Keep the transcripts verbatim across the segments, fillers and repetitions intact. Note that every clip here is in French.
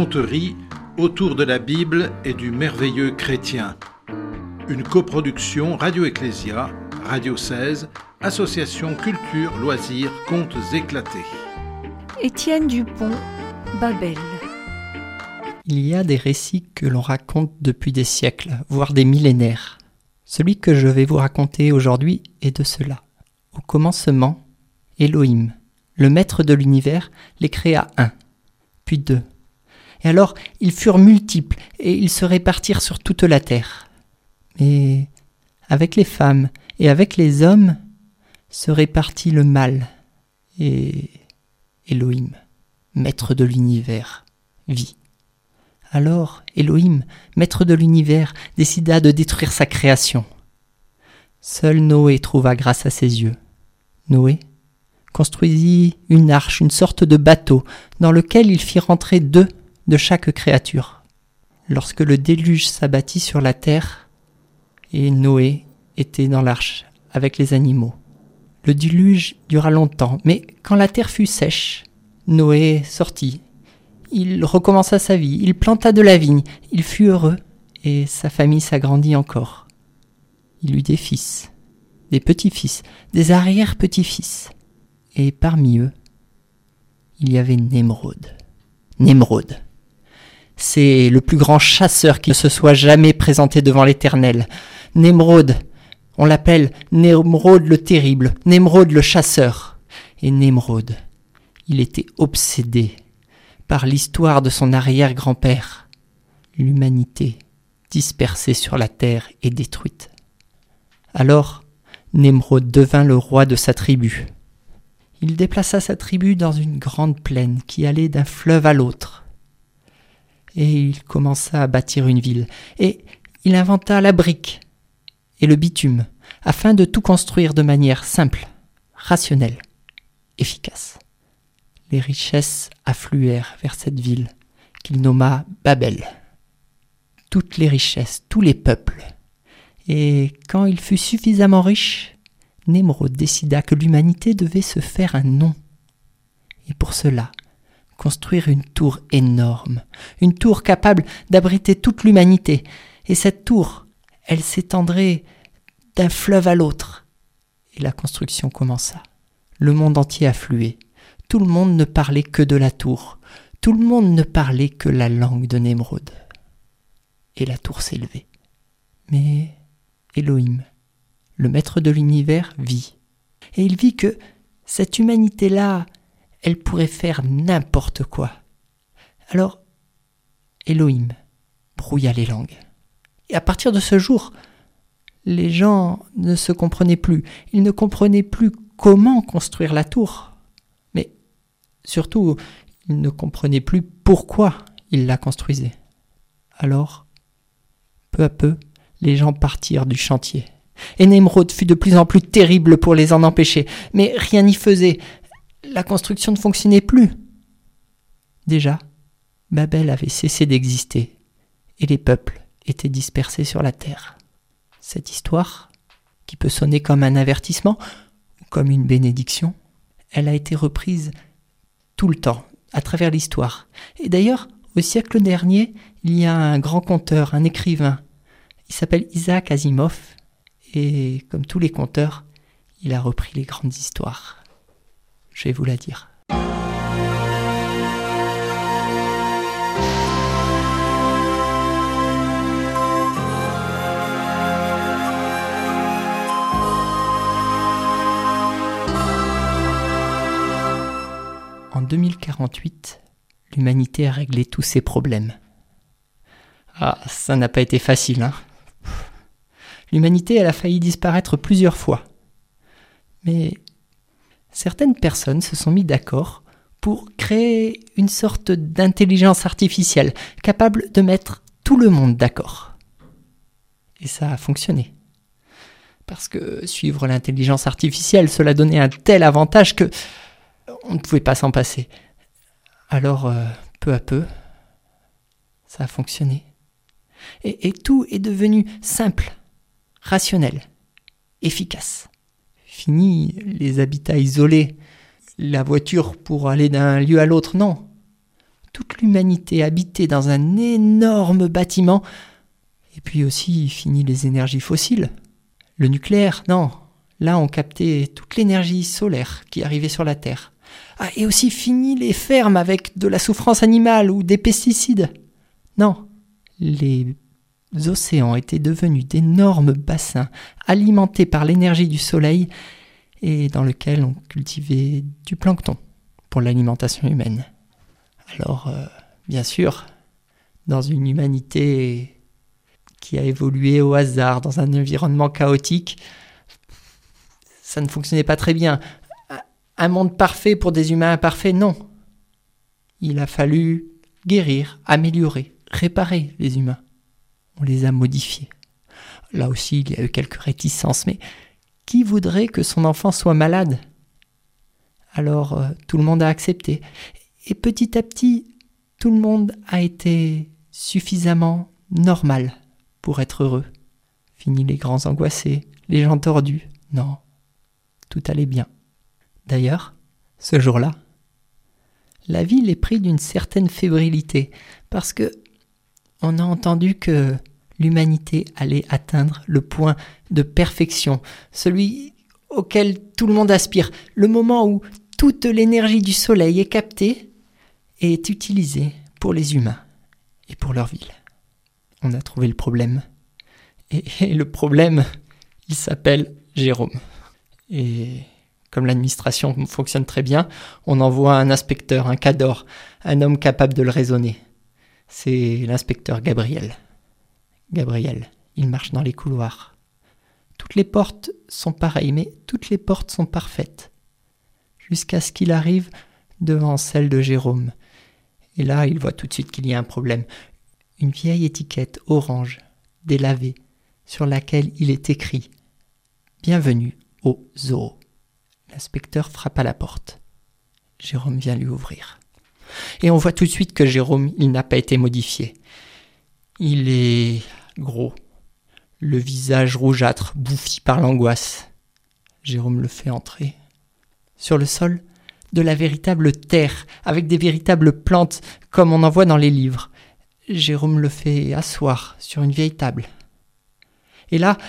conterie autour de la Bible et du merveilleux chrétien. Une coproduction Radio Ecclésia, Radio seize, Association Culture, Loisirs, Contes éclatés. Étienne Dupont, Babel. Il y a des récits que l'on raconte depuis des siècles, voire des millénaires. Celui que je vais vous raconter aujourd'hui est de cela. Au commencement, Elohim, le maître de l'univers, les créa un, puis deux. Et alors, ils furent multiples et ils se répartirent sur toute la terre. Mais avec les femmes et avec les hommes se répartit le mal. Et Elohim, maître de l'univers, vit. Alors Elohim, maître de l'univers, décida de détruire sa création. Seul Noé trouva grâce à ses yeux. Noé construisit une arche, une sorte de bateau, dans lequel il fit rentrer deux de chaque créature. Lorsque le déluge s'abattit sur la terre, et Noé était dans l'arche avec les animaux. Le déluge dura longtemps, mais quand la terre fut sèche, Noé sortit. Il recommença sa vie, il planta de la vigne, il fut heureux, et sa famille s'agrandit encore. Il eut des fils, des petits-fils, des arrière-petits-fils, et parmi eux, il y avait Nemrod. Nemrod, c'est le plus grand chasseur qui ne se soit jamais présenté devant l'Éternel. Nemrod, on l'appelle Nemrod le terrible, Nemrod le chasseur. Et Nemrod, il était obsédé par l'histoire de son arrière-grand-père, l'humanité dispersée sur la terre et détruite. Alors, Nemrod devint le roi de sa tribu. Il déplaça sa tribu dans une grande plaine qui allait d'un fleuve à l'autre. Et il commença à bâtir une ville. Et il inventa la brique et le bitume, afin de tout construire de manière simple, rationnelle, efficace. Les richesses affluèrent vers cette ville qu'il nomma Babel. Toutes les richesses, tous les peuples. Et quand il fut suffisamment riche, Nemrod décida que l'humanité devait se faire un nom. Et pour cela, construire une tour énorme, une tour capable d'abriter toute l'humanité. Et cette tour, elle s'étendrait d'un fleuve à l'autre. Et la construction commença. Le monde entier affluait. Tout le monde ne parlait que de la tour. Tout le monde ne parlait que la langue de Nemrod. Et la tour s'élevait. Mais Elohim, le maître de l'univers, vit. Et il vit que cette humanité-là, elle pourrait faire n'importe quoi. Alors, Elohim brouilla les langues. Et à partir de ce jour, les gens ne se comprenaient plus. Ils ne comprenaient plus comment construire la tour. Mais surtout, ils ne comprenaient plus pourquoi ils la construisaient. Alors, peu à peu, les gens partirent du chantier. Et Nemrod fut de plus en plus terrible pour les en empêcher. Mais rien n'y faisait. La construction ne fonctionnait plus. Déjà, Babel avait cessé d'exister et les peuples étaient dispersés sur la terre. Cette histoire, qui peut sonner comme un avertissement ou comme une bénédiction, elle a été reprise tout le temps, à travers l'histoire. Et d'ailleurs, au siècle dernier, il y a un grand conteur, un écrivain. Il s'appelle Isaac Asimov et comme tous les conteurs, il a repris les grandes histoires. Je vais vous la dire. En deux mille quarante-huit, l'humanité a réglé tous ses problèmes. Ah, ça n'a pas été facile, hein. L'humanité, elle a failli disparaître plusieurs fois. Mais certaines personnes se sont mis d'accord pour créer une sorte d'intelligence artificielle capable de mettre tout le monde d'accord. Et ça a fonctionné. Parce que suivre l'intelligence artificielle, cela donnait un tel avantage que on ne pouvait pas s'en passer. Alors, euh, peu à peu, ça a fonctionné. Et, et tout est devenu simple, rationnel, efficace. Fini les habitats isolés, la voiture pour aller d'un lieu à l'autre, non. toute l'humanité habitée dans un énorme bâtiment. Et puis aussi, fini les énergies fossiles. Le nucléaire, non. Là, on captait toute l'énergie solaire qui arrivait sur la Terre. Ah, et aussi fini les fermes avec de la souffrance animale ou des pesticides. Non, les océans étaient devenus d'énormes bassins alimentés par l'énergie du soleil et dans lesquels on cultivait du plancton pour l'alimentation humaine. Alors, euh, bien sûr, dans une humanité qui a évolué au hasard, dans un environnement chaotique, ça ne fonctionnait pas très bien. Un monde parfait pour des humains imparfaits, non. Il a fallu guérir, améliorer, réparer les humains. On les a modifiés. Là aussi, il y a eu quelques réticences, mais qui voudrait que son enfant soit malade ? Alors, euh, tout le monde a accepté. Et petit à petit, tout le monde a été suffisamment normal pour être heureux. Fini les grands angoissés, les gens tordus. Non, tout allait bien. D'ailleurs, ce jour-là, la ville est prise d'une certaine fébrilité parce que on a entendu que l'humanité allait atteindre le point de perfection, celui auquel tout le monde aspire, le moment où toute l'énergie du soleil est captée et est utilisée pour les humains et pour leur ville. On a trouvé le problème. Et, et le problème, il s'appelle Jérôme. Et comme l'administration fonctionne très bien, on envoie un inspecteur, un cador, un homme capable de le raisonner. C'est l'inspecteur Gabriel. Gabriel, il marche dans les couloirs. Toutes les portes sont pareilles, mais toutes les portes sont parfaites. Jusqu'à ce qu'il arrive devant celle de Jérôme. Et là, il voit tout de suite qu'il y a un problème. Une vieille étiquette orange, délavée, sur laquelle il est écrit « Bienvenue au zoo ». L'inspecteur frappe à la porte. Jérôme vient lui ouvrir. Et on voit tout de suite que Jérôme, il n'a pas été modifié. Il est gros, le visage rougeâtre, bouffi par l'angoisse. Jérôme le fait entrer. Sur le sol, de la véritable terre, avec des véritables plantes, comme on en voit dans les livres. Jérôme le fait asseoir sur une vieille table. Et là,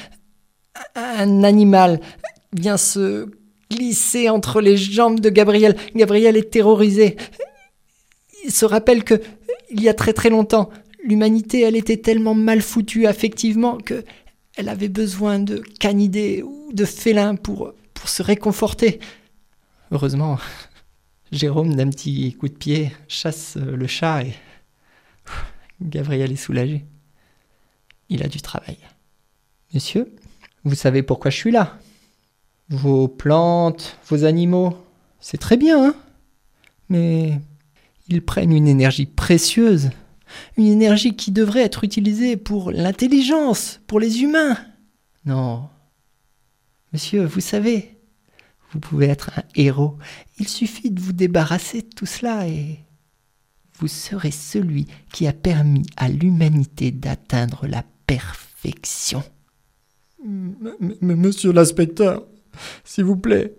un animal vient se glisser entre les jambes de Gabriel. Gabriel est terrorisé. Il se rappelle que, il y a très très longtemps, l'humanité, elle était tellement mal foutue affectivement que elle avait besoin de canidés ou de félins pour, pour se réconforter. Heureusement, Jérôme, d'un petit coup de pied, chasse le chat et Gabriel est soulagé. Il a du travail. Monsieur, vous savez pourquoi je suis là ? Vos plantes, vos animaux, c'est très bien, hein ? Mais ils prennent une énergie précieuse, une énergie qui devrait être utilisée pour l'intelligence, pour les humains. Non. Monsieur, vous savez, vous pouvez être un héros. Il suffit de vous débarrasser de tout cela et vous serez celui qui a permis à l'humanité d'atteindre la perfection. M- m- monsieur l'inspecteur, s'il vous plaît,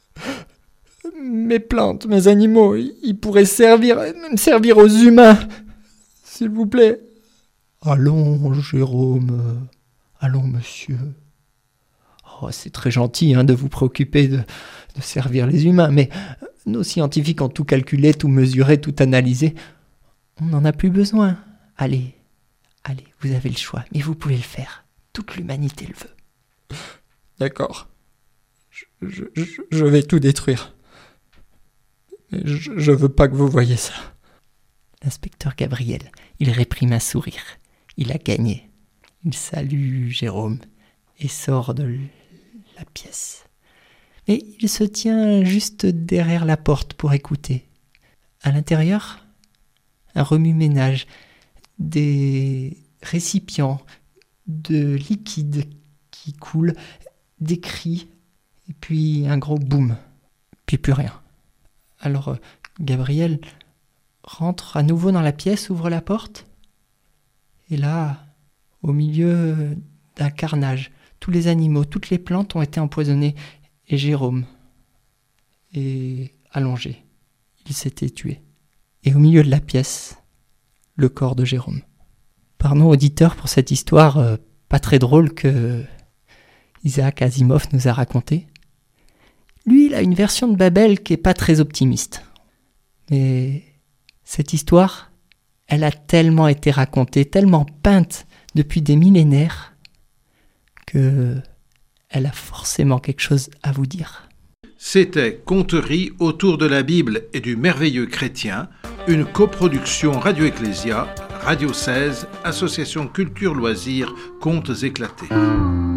mes plantes, mes animaux, ils pourraient servir, même servir aux humains, s'il vous plaît. Allons, Jérôme, allons, monsieur. Oh, c'est très gentil hein, de vous préoccuper de, de servir les humains, mais nos scientifiques ont tout calculé, tout mesuré, tout analysé. On n'en a plus besoin. Allez, allez, vous avez le choix, mais vous pouvez le faire. Toute l'humanité le veut. D'accord. Je, je, je vais tout détruire. Mais je, je veux pas que vous voyiez ça. L'inspecteur Gabriel, il réprime un sourire. Il a gagné. Il salue Jérôme et sort de la pièce. Mais il se tient juste derrière la porte pour écouter. À l'intérieur, un remue-ménage, des récipients de liquide qui coulent, des cris, et puis un gros boum, puis plus rien. Alors Gabriel rentre à nouveau dans la pièce, ouvre la porte, et là, au milieu d'un carnage, tous les animaux, toutes les plantes ont été empoisonnées, et Jérôme est allongé. Il s'était tué. et au milieu de la pièce, le corps de Jérôme. Pardon auditeur pour cette histoire euh, pas très drôle que Isaac Asimov nous a racontée. Lui, il a une version de Babel qui est pas très optimiste. Mais cette histoire, elle a tellement été racontée, tellement peinte depuis des millénaires, que elle a forcément quelque chose à vous dire. C'était Conteries autour de la Bible et du merveilleux chrétien, une coproduction Radio Ecclésia, Radio seize, Association Culture Loisirs, Contes éclatés.